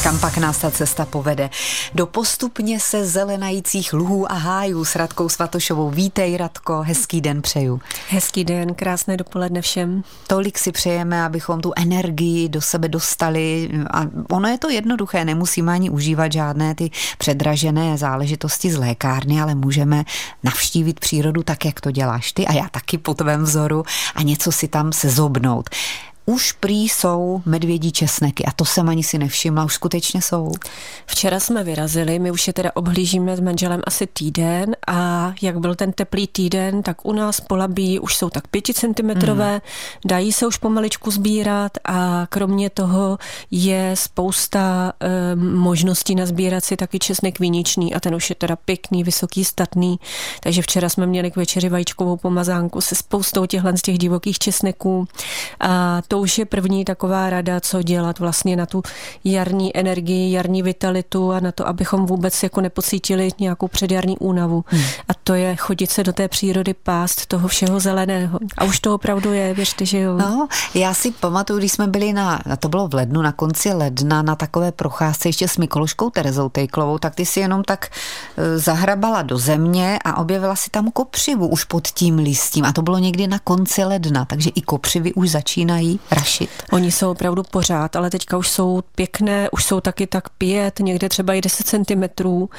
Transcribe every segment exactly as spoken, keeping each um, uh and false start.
kam pak nás ta cesta povede. Do postupně se zelenajících luhů a hájů s Radkou Svatošovou. Vítej, Radko, hezký den přeju. Hezký den, krásné dopoledne všem. Tolik si přejeme, abychom tu energii do sebe dostali a ono je to jednoduché, nemusíme ani užívat žádné ty předražené záležitosti z lékárny, ale můžeme navštívit přírodu tak, jak to děláš ty a já taky po tvém vzoru a něco si tam sezobnout. Už prý jsou medvědí česneky a to jsem ani si nevšimla, už skutečně jsou. Včera jsme vyrazili, my už je teda obhlížíme s manželem asi týden a jak byl ten teplý týden, tak u nás po Labí už jsou tak pěticentimetrové, mm. dají se už pomaličku sbírat a kromě toho je spousta e, možností nazbírat si taky česnek viničný a ten už je teda pěkný, vysoký, statný, takže včera jsme měli k večeři vajíčkovou pomazánku se spoustou těchhle z těch divokých česneků a to už je první taková rada, co dělat vlastně na tu jarní energii, jarní vitalitu a na to, abychom vůbec jako nepocítili nějakou předjarní únavu. Hmm. A to je chodit se do té přírody, pást toho všeho zeleného. A už to opravdu je, věřte, že jo. No, já si pamatuju, když jsme byli na, to bylo v lednu, na konci ledna, na takové procházce ještě s Mikološkou Terezou Tejklovou, tak ty si jenom tak zahrabala do země a objevila si tam kopřivu už pod tím listím. A to bylo někdy na konci ledna, takže i kopřivy už začínají rašit. Oni jsou opravdu pořád, ale teďka už jsou pěkné, už jsou taky tak pět, někde třeba i deset centimetrů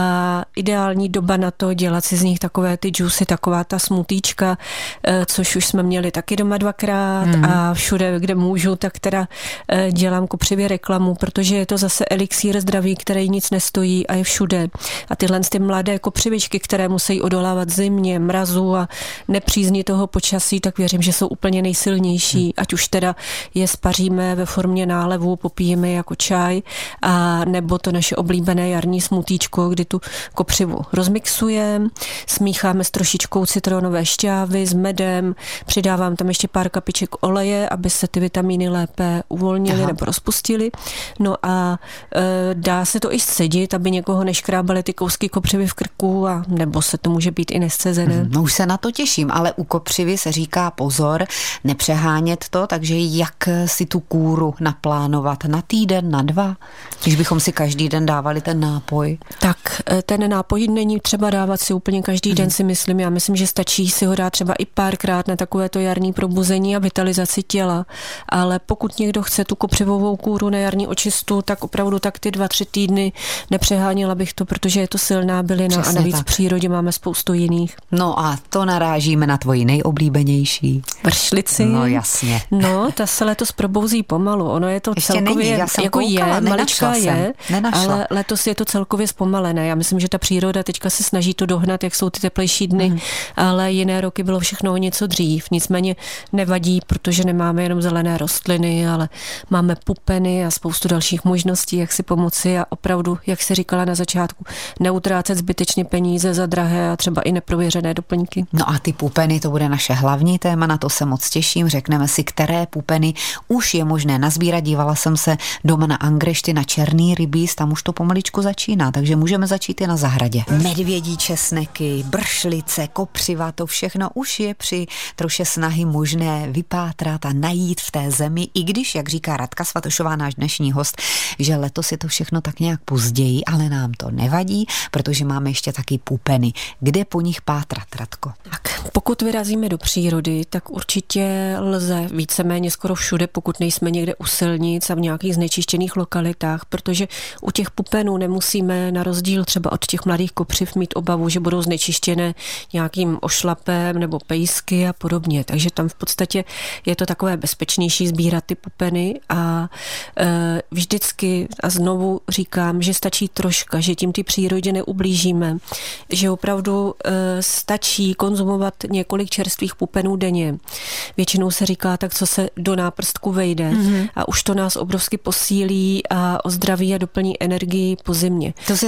a ideální doba na to dělat si z nich takové ty džusy, taková ta smutíčka, což už jsme měli taky doma dvakrát hmm. a všude, kde můžu, tak teda dělám kopřivě reklamu, protože je to zase elixír zdraví, který nic nestojí a je všude. A tyhle ty mladé kopřivičky, které musí odolávat zimě, mrazu a nepřízni toho počasí, tak věřím, že jsou úplně nejsilnější, hmm. ať už teda je spaříme ve formě nálevu, popijeme jako čaj, a nebo to naše oblíbené jarní smutíčko, kdy tu kopřivu rozmixujeme, smícháme s trošičkou citronové šťávy, s medem, přidávám tam ještě pár kapiček oleje, aby se ty vitamíny lépe uvolnily nebo rozpustily. No a e, dá se to i scedit, aby někoho neškrábaly ty kousky kopřivy v krku, a nebo se to může být i nescezené. No už se na to těším, ale u kopřivy se říká pozor, nepřehánět to, takže jak si tu kůru naplánovat na týden, na dva, když bychom si každý den dávali ten nápoj? Tak ten nápoj není třeba dávat si úplně každý mm. den, si myslím. Já myslím, že stačí si ho dát třeba i párkrát na takovéto jarní probuzení a vitalizaci těla. Ale pokud někdo chce tu kopřivovou kůru na jarní očistu, tak opravdu tak ty dva, tři týdny nepřeháněla bych to, protože je to silná bylina. Přesně a navíc tak. V přírodě máme spoustu jiných. No a to narážíme na tvoji nejoblíbenější. Vršlici. No jasně. No, ta se letos probouzí pomalu. Ono je to ještě celkově, není, já jsem jako koukala, je, maličká je, nenašla. ale letos je to celkově zpomalené. Já myslím, že ta příroda teďka se snaží to dohnat, jak jsou ty teplejší dny, mm. ale jiné roky bylo všechno o něco dřív. Nicméně nevadí, protože nemáme jenom zelené rostliny, ale máme pupeny a spoustu dalších možností, jak si pomoci a opravdu, jak se říkala na začátku, neutrácet zbytečně peníze za drahé a třeba i neprověřené doplňky. No a ty pupeny, to bude naše hlavní téma, na to se moc těším. Řekneme si, které pupeny už je možné nazbírat. Dívala jsem se doma na Angrešty, na černý rybíz, tam už to pomaličku začíná, takže můžeme začít i na zahradě. Medvědí česneky, bršlice, kopřiva, to všechno už je při troše snahy možné vypátrat a najít v té zemi, i když, jak říká Radka Svatošová, náš dnešní host, že letos je to všechno tak nějak později, ale nám to nevadí, protože máme ještě taky pupeny. Kde po nich pátrat, Radko? Tak, pokud vyrazíme do přírody, tak určitě lze víceméně skoro všude, pokud nejsme někde u silnic a v nějakých znečištěných lokalitách, protože u těch pupenů nemusíme na rozdíl třeba od těch mladých kopřiv mít obavu, že budou znečištěné nějakým ošlapem nebo pejsky a podobně. Takže tam v podstatě je to takové bezpečnější sbírat ty pupeny a e, vždycky a znovu říkám, že stačí troška, že tím ty přírodě neublížíme, že opravdu e, stačí konzumovat několik čerstvých pupenů denně. Většinou se říká tak, co se do náprstku vejde mm-hmm. a už to nás obrovsky posílí a ozdraví a doplní energii po zimě. To si řekla není... moc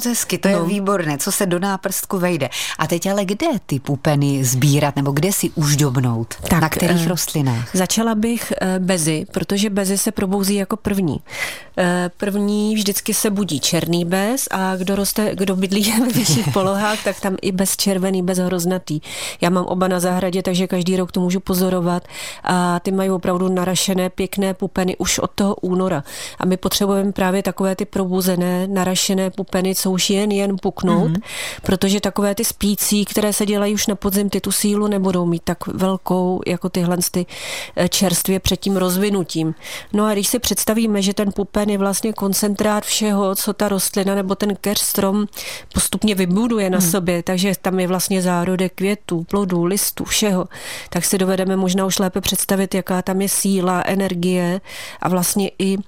hezky, to no. je výborné, co se do náprstku vejde. A teď ale kde ty pupeny sbírat, nebo kde si uždobnout? Tak, na kterých e, rostlinách? Začala bych e, bezy, protože bezy se probouzí jako první. E, první vždycky se budí černý bez a kdo roste, kdo bydlí ve vyšších polohách, tak tam i bez červený, bez hroznatý. Já mám oba na zahradě, takže každý rok to můžu pozorovat a ty mají opravdu narašené pěkné pupeny už od toho února. A my potřebujeme právě takové ty probuzené, narašené pupeny, co už jen jen puknout, mm-hmm. protože takové ty spící, které se dělají už na podzim, ty tu sílu nebudou mít tak velkou, jako tyhle ty čerstvě před tím rozvinutím. No a když si představíme, že ten pupen je vlastně koncentrát všeho, co ta rostlina nebo ten keřstrom postupně vybuduje na mm. sobě, takže tam je vlastně zárodek květů, plodů, listů, všeho, tak si dovedeme možná už lépe představit, jaká tam je síla, energie a vlastně i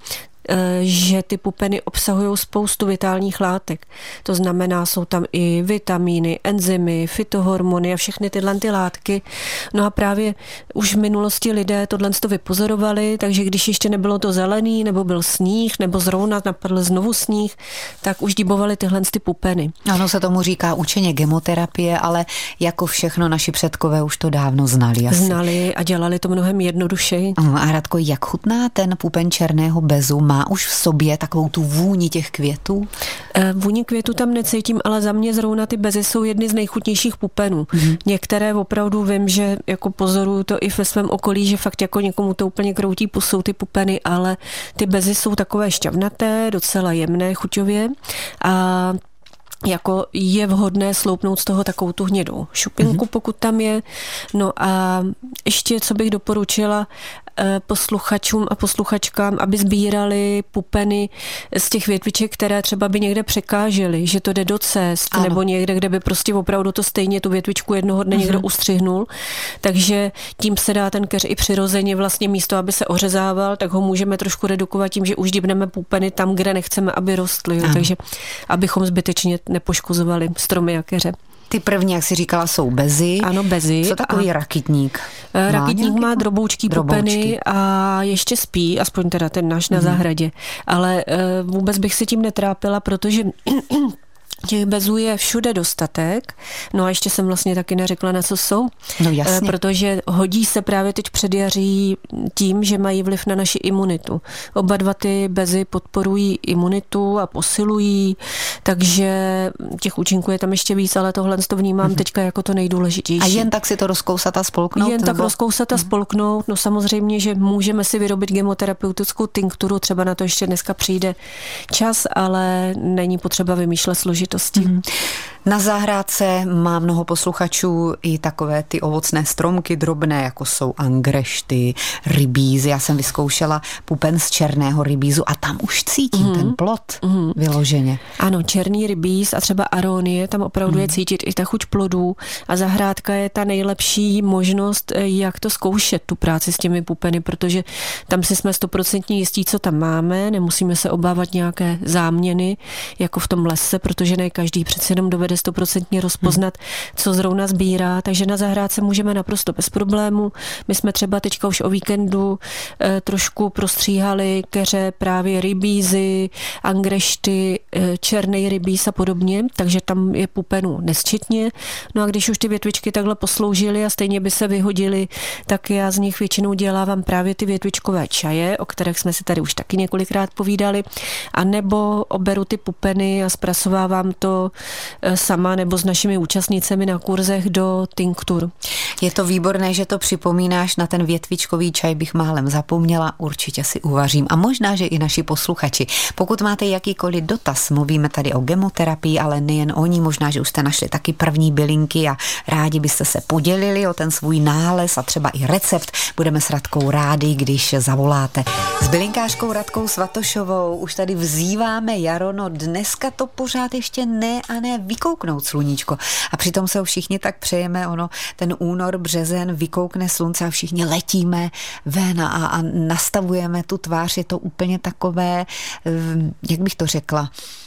že ty pupeny obsahují spoustu vitálních látek. To znamená, jsou tam i vitamíny, enzymy, fytohormony a všechny tyhle ty látky. No a právě už v minulosti lidé tohle to vypozorovali, takže když ještě nebylo to zelený, nebo byl sníh, nebo zrovna napadl znovu sníh, tak už dibovali tyhle ty pupeny. Ano, se tomu říká učeně gemoterapie, ale jako všechno naši předkové už to dávno znali. Asi. Znali a dělali to mnohem jednodušeji. A Radko, jak chutná ten pupen černého bezu? Má už v sobě takovou tu vůni těch květů? E, vůni květů tam necítím, ale za mě zrovna ty bezy jsou jedny z nejchutnějších pupenů. Mm-hmm. Některé opravdu vím, že jako pozoruju to i ve svém okolí, že fakt jako někomu to úplně kroutí pusou ty pupeny, ale ty bezy jsou takové šťavnaté, docela jemné chuťově a jako je vhodné sloupnout z toho takovou tu hnědou šupinku, mm-hmm. pokud tam je. No a ještě, co bych doporučila posluchačům a posluchačkám, aby sbírali pupeny z těch větviček, které třeba by někde překážely, že to jde do cest, ano. nebo někde, kde by prostě opravdu to stejně tu větvičku jednoho dne mm-hmm. někdo ustřihnul. Takže tím se dá ten keř i přirozeně vlastně místo, aby se ořezával, tak ho můžeme trošku redukovat tím, že už dibneme pupeny tam, kde nechceme, aby rostly. Jo. Takže abychom zbytečně nepoškozovali stromy a keře. Ty první, jak jsi říkala, jsou bezy. Ano, bezy. Co takový a... rakitník? Rakitník má droboučký pupeny a ještě spí, aspoň teda ten náš mm. na zahradě. Ale uh, vůbec bych se tím netrápila, protože těch bezů je všude dostatek. No a ještě jsem vlastně taky neřekla, na co jsou. No jasně. Protože hodí se právě teď předjaří tím, že mají vliv na naši imunitu. Oba dva ty bezy podporují imunitu a posilují, takže těch účinků je tam ještě víc, ale tohle to vnímám mm-hmm. teďka jako to nejdůležitější. A jen tak si to rozkousat a spolknout? Jen tak rozkousat a mm-hmm. spolknout. No samozřejmě, že můžeme si vyrobit gemoterapeutickou tinkturu, třeba na to ještě dneska přijde čas, ale není potřeba vymýšlet složitosti. Mm-hmm. Na zahrádce má mnoho posluchačů i takové ty ovocné stromky drobné, jako jsou angrešty, rybízy. Já jsem vyzkoušela pupen z černého rybízu a tam už cítím mm. ten plod mm. vyloženě. Ano, černý rybíz a třeba aronie, tam opravdu mm. je cítit i ta chuť plodů a zahrádka je ta nejlepší možnost, jak to zkoušet, tu práci s těmi pupeny, protože tam si jsme stoprocentně jistí, co tam máme, nemusíme se obávat nějaké záměny, jako v tom lese, protože ne každý přece jenom dovede stoprocentně rozpoznat, hmm. co zrovna sbírá, takže na zahrádce můžeme naprosto bez problému. My jsme třeba teďka už o víkendu e, trošku prostříhali keře, právě rybízy, angrešty, e, černý rybíz a podobně, takže tam je pupenů nesčetně. No a když už ty větvičky takhle posloužily a stejně by se vyhodily, tak já z nich většinou dělávám právě ty větvičkové čaje, o kterých jsme si tady už taky několikrát povídali, a nebo oberu ty pupeny a zpracovávám to sama nebo s našimi účastnicemi na kurzech do tinktur. Je to výborné, že to připomínáš, na ten větvičkový čaj bych málem zapomněla, určitě si uvařím a možná, že i naši posluchači. Pokud máte jakýkoliv dotaz, mluvíme tady o gemoterapii, ale nejen o ní, možná, že už jste našli taky první bylinky a rádi byste se podělili o ten svůj nález a třeba i recept. Budeme s Radkou rádi, když zavoláte. S bylinkářkou Radkou Svatošovou už tady vzýváme jaro, no dneska to pořád ještě ne a ne vykouknout sluníčko. A přitom se ho všichni tak přejeme, ono ten únor, březen, vykoukne slunce a všichni letíme ven a, a nastavujeme tu tvář. Je to úplně takové, jak bych to řekla,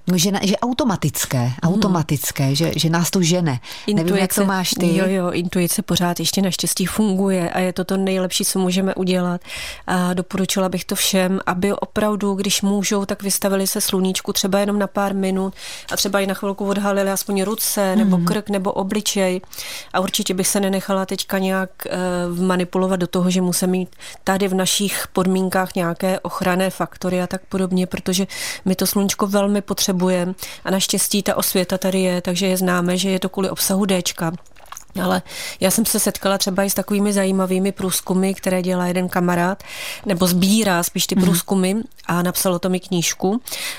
Že, že automatické, automatické, hmm. že, že nás to žene. Intuice, nevím, jak to máš ty. Jo, jo, intuice pořád ještě naštěstí funguje a je to to nejlepší, co můžeme udělat. A doporučila bych to všem, aby opravdu, když můžou, tak vystavili se sluníčku třeba jenom na pár minut a třeba i na chvilku odhalili aspoň ruce, hmm. nebo krk, nebo obličej. A určitě bych se nenechala teďka nějak uh, manipulovat do toho, že musím mít tady v našich podmínkách nějaké ochranné faktory a tak podobně, protože my to sluníčko velmi potřebujeme a naštěstí ta osvěta tady je, takže je známe, že je to kvůli obsahu Déčka. Ale já jsem se setkala třeba i s takovými zajímavými průzkumy, které dělá jeden kamarád, nebo sbírá spíš ty průzkumy a napsal o tom i knížku.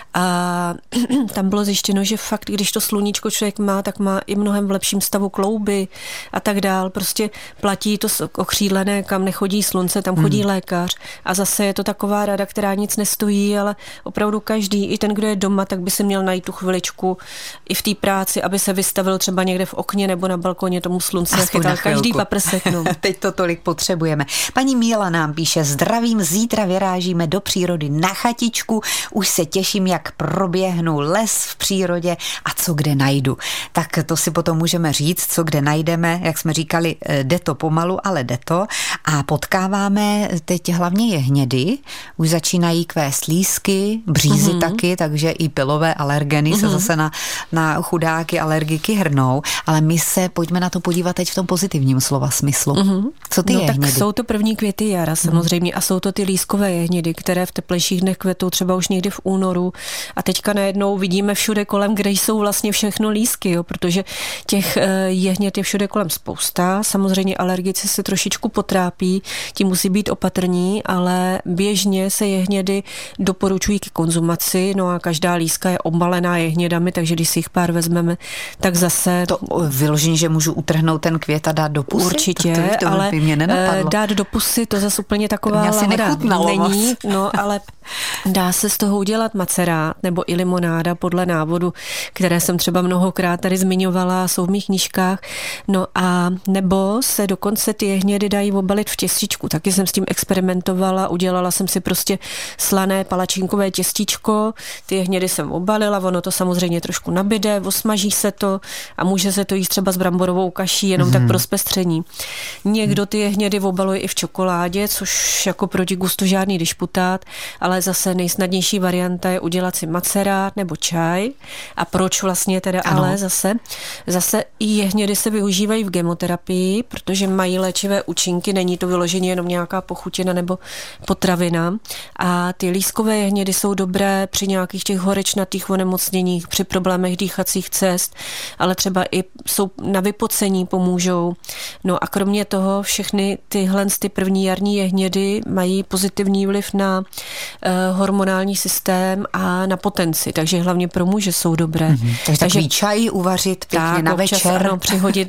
A tam bylo zjištěno, že fakt, když to sluníčko člověk má, tak má i mnohem v lepším stavu klouby a tak dál. Prostě platí to okřídlené, kam nechodí slunce, tam chodí hmm. lékař. A zase je to taková rada, která nic nestojí, ale opravdu každý, i ten, kdo je doma, tak by si měl najít tu chviličku i v té práci, aby se vystavil třeba někde v okně nebo na balkoně tomu slunce a chytal každý paprsek. No. Teď to tolik potřebujeme. Paní Míla nám píše, zdravím, zítra vyrážíme do přírody na chatičku, už se těším, jak proběhnu les v přírodě a co kde najdu. Tak to si potom můžeme říct, co kde najdeme, jak jsme říkali, jde to pomalu, ale jde to. A potkáváme teď hlavně jehnědy, už začínají kvést lísky, břízy mm-hmm. taky, takže i pilové alergeny mm-hmm. se zase na, na chudáky, alergiky hrnou, ale my se pojďme na to podívat teď v tom pozitivním slova smyslu. Mm-hmm. Co ty no, jehnědy? Tak jsou to první květy jara samozřejmě mm. a jsou to ty lískové jehnědy, které v teplejších dnech kvetou třeba už někdy v únoru a teďka najednou vidíme všude kolem, kde jsou vlastně všechno lísky, jo, protože těch jehněd je všude kolem spousta. Samozřejmě alergici se trošičku potrápí, ti musí být opatrní, ale běžně se jehnědy doporučují k konzumaci, no a každá líska je obalená jehnědami, takže když si jich pár vezmeme, tak zase... To vyložení, že můžu utrhnout ten květ a dát do pusy? Určitě, to, to, to ale mě nenapadlo. Dát do pusy, to zase úplně taková lahra není, no ale dá se z toho udělat macerát nebo i limonáda podle návodu, které jsem třeba mnohokrát tady zmiňovala, jsou v mých knížkách, no a nebo se dokonce ty jehnědy dají obalit v těstičku, taky jsem s tím experimentovala, udělala jsem si prostě slané palačinkové těstíčko, ty jehnědy jsem obalila, ono to samozřejmě trošku nabide, osmaží se to a může se to jíst třeba s bramborovou kaší, jenom mm. tak pro zpestření. Někdo ty jehnědy obaluje i v čokoládě, což jako proti gustu žádný dišputát, ale zase nejsnadnější varianta je udělat si macerát nebo čaj. A proč vlastně teda ano. ale zase? Zase i jehnědy se využívají v gemoterapii, protože mají léčivé účinky, není to vyloženě jenom nějaká pochutina nebo potravina. A ty lískové jehnědy jsou dobré při nějakých těch horečnatých onemocněních, při problémech dýchacích cest, ale třeba i jsou na vypocení pomůžou. No a kromě toho všechny tyhle ty první jarní jehnědy mají pozitivní vliv na uh, hormonální systém a na potenci, takže hlavně pro muže jsou dobré. Mm-hmm. Takže, takže takový čaj uvařit pěkně tak, na občas, večer. Ano, přihodit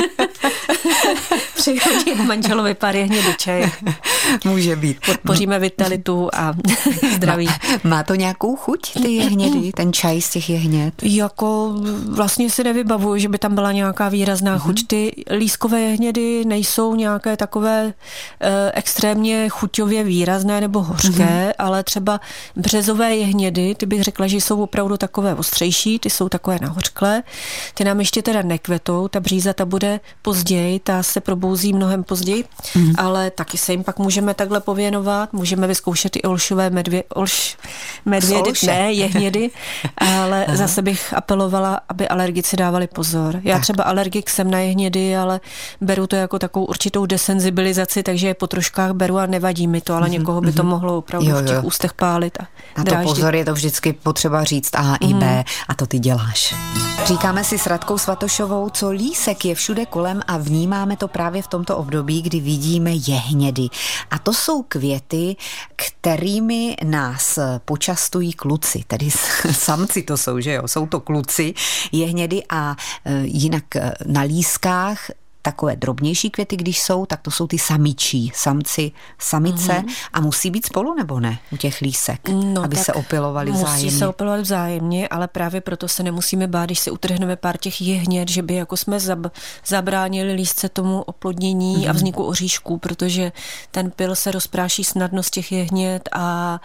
přihodit manželovi pár jehněd do čaje. Může být. Podpoříme vitalitu a zdraví. Má, má to nějakou chuť, ty jehnědy, ten čaj z těch jehněd? Jako vlastně si nevybavuju, že by tam byla nějaká výrazná mm-hmm. chuť. Ty lískové jehnědy nejsou nějaké takové e, extrémně chuťově výrazné nebo hořké, mm-hmm. ale třeba březové jehnědy, ty bych řekla, že jsou opravdu takové ostřejší, ty jsou takové nahořklé. Ty nám ještě teda nekvetou, ta bříza ta bude později, ta se probouzí mnohem později, mm-hmm. ale taky se jim pak můžeme takhle pověnovat, můžeme vyzkoušet i olšové medvě, olš, medvědy, ne, jehnědy, ale zase bych apelovala, aby alergici dávali pozor. Já tak. třeba alergik jsem na jehnědy, ale beru to jako takovou určitou desenzibilizaci, takže je po troškách beru a nevadí mi to, ale mm-hmm. někoho by to mohlo opravdu jo, jo. v těch ústech pálit a na to dráždit. Pozor, je to vždycky potřeba říct A i B mm. a to ty děláš. Říkáme si s Radkou Svatošovou, co lísek je všude kolem a vnímáme to právě v tomto období, kdy vidíme jehnědy. A to jsou květy, kterými nás počastují kluci, tedy samci to jsou, že jo, jsou to kluci, jehnědy a jinak na lískách takové drobnější květy, když jsou, tak to jsou ty samičí, samci, samice mm-hmm. a musí být spolu nebo ne u těch lísek, no, aby se opilovali vzájemně. Musí se opilovat vzájemně, ale právě proto se nemusíme bát, když si utrhneme pár těch jehněd, že by jako jsme zab, zabránili lísce tomu oplodnění mm-hmm. a vzniku oříšků, protože ten pil se rozpráší snadno z těch jehněd a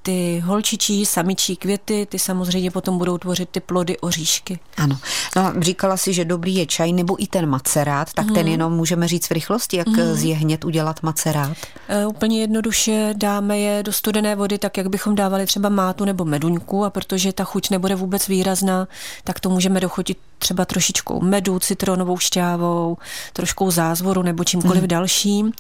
ty holčičí, samičí květy, ty samozřejmě potom budou tvořit ty plody, oříšky. Ano. No, říkala si, že dobrý je čaj nebo i ten macerát, tak hmm. ten jenom můžeme říct v rychlosti, jak hmm. z jehnět udělat macerát? E, úplně jednoduše dáme je do studené vody, tak jak bychom dávali třeba mátu nebo meduňku, a protože ta chuť nebude vůbec výrazná, tak to můžeme dochutit třeba trošičkou medu, citronovou šťávou, troškou zázvoru nebo čímkoliv hmm. dalším.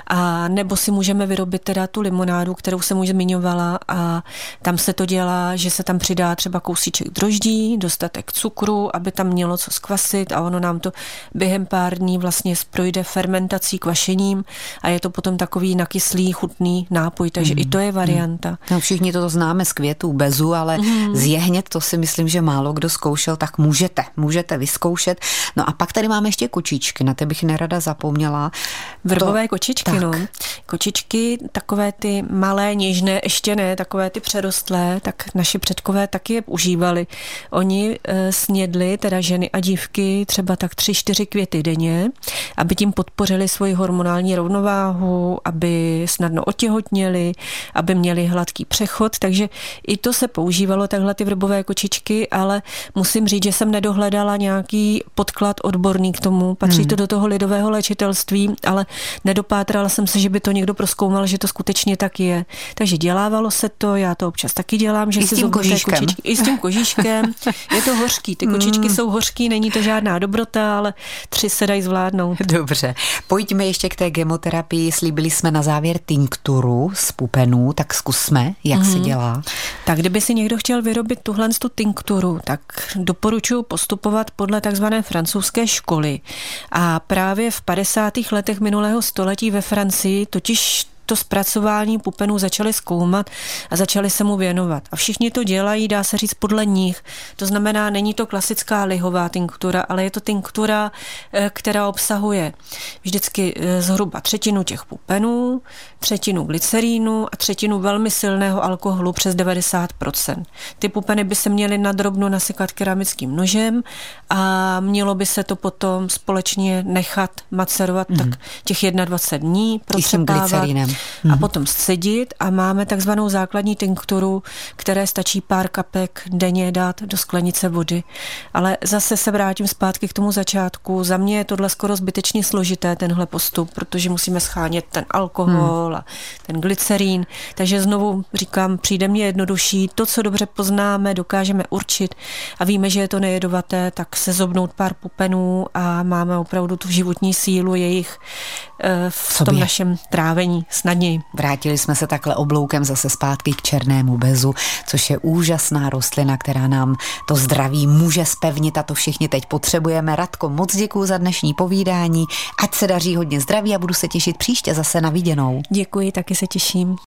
A nebo si můžeme vyrobit teda tu limonádu, kterou jsem už zmiňovala, a tam se to dělá, že se tam přidá třeba kousíček droždí, dostatek cukru, aby tam mělo co skvasit, a ono nám to během pár dní vlastně projde fermentací, kvašením a je to potom takový nakyslý, chutný nápoj, takže mm. i to je varianta. No, všichni to známe z květů, bezu, ale mm. z jehnět to si myslím, že málo kdo zkoušel, tak můžete, můžete vyzkoušet. No a pak tady máme ještě kočičky, na ty bych nerada zapomněla. Vrbové to... kočičky, tak. no. Kočičky, takové ty malé, něžné, ještě ne, takové ty přerostlé, tak naši předkové taky je užívali. Oni e, snědli, teda ženy a dívky, třeba tak tři, čtyři květy denně, aby tím podpořili svoji hormonální rovnováhu, aby snadno otěhotněli, aby měli hladký přechod, takže i to se používalo, takhle ty vrbové kočičky, ale musím říct, že jsem nedohledala nějaký podklad odborný k tomu, patří hmm. to do toho lidového léčitelství, ale nedopátrala jsem se, že by to někdo prozkoumal, že to skutečně tak je. Takže dělávalo se to, já to občas taky dělám, že I si s tím kožíškem. I s tím kožíškem. Je to hořký, ty kočičky mm. jsou hořký, není to žádná dobrota, ale tři se dají zvládnout. Dobře, pojďme ještě k té gemoterapii, slíbili jsme na závěr tinkturu z pupenů, tak zkusme, jak mm. se dělá. Tak kdyby si někdo chtěl vyrobit tuhle tu tinkturu, tak doporučuji postupovat podle takzvané francouzské školy. A právě v padesátých letech minulého století ve Francii totiž to zpracování pupenů začali zkoumat a začali se mu věnovat. A všichni to dělají, dá se říct, podle nich. To znamená, není to klasická lihová tinktura, ale je to tinktura, která obsahuje vždycky zhruba třetinu těch pupenů, třetinu glycerínu a třetinu velmi silného alkoholu přes devadesát procent. Ty pupeny by se měly nadrobno nasekat keramickým nožem a mělo by se to potom společně nechat macerovat mm. tak těch dvacet jedna dní, procepávat a potom scedit a máme takzvanou základní tinkturu, které stačí pár kapek denně dát do sklenice vody. Ale zase se vrátím zpátky k tomu začátku. Za mě je tohle skoro zbytečně složité, tenhle postup, protože musíme schánět ten alkohol hmm. a ten glycerín. Takže znovu říkám, přijde mně jednodušší. To, co dobře poznáme, dokážeme určit a víme, že je to nejedovaté, tak se zobnout pár pupenů a máme opravdu tu životní sílu jejich v tom našem trávení snadněji. Vrátili jsme se takhle obloukem zase zpátky k černému bezu, což je úžasná rostlina, která nám to zdraví může zpevnit a to všichni teď potřebujeme. Radko, moc děkuju za dnešní povídání, ať se daří hodně zdraví a budu se těšit příště zase na viděnou. Děkuji, taky se těším.